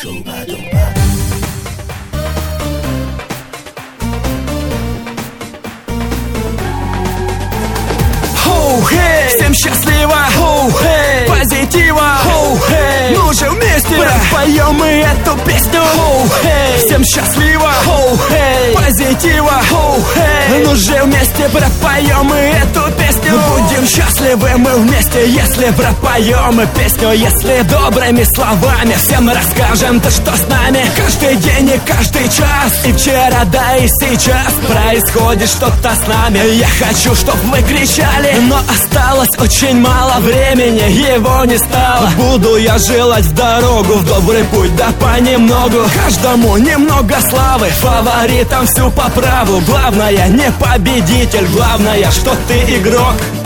Всем счастливо, позитива, ну же вместе пропоем мы эту песню. Всем счастливо, позитива, ну же вместе пропоем мы эту песню. Будем счастливы мы вместе, если пропоем мы песню. Если добрыми словами всем расскажем то, что с нами каждый день и каждый час, и вчера, да и сейчас происходит что-то с нами. Я хочу, чтоб вы кричали, но осталось очень мало времени, его не стало. Буду я желать в дорогу, в добрый путь, да понемногу. Каждому немного славы, фаворитам всю по праву. Главное не победитель, главное, что ты игрок.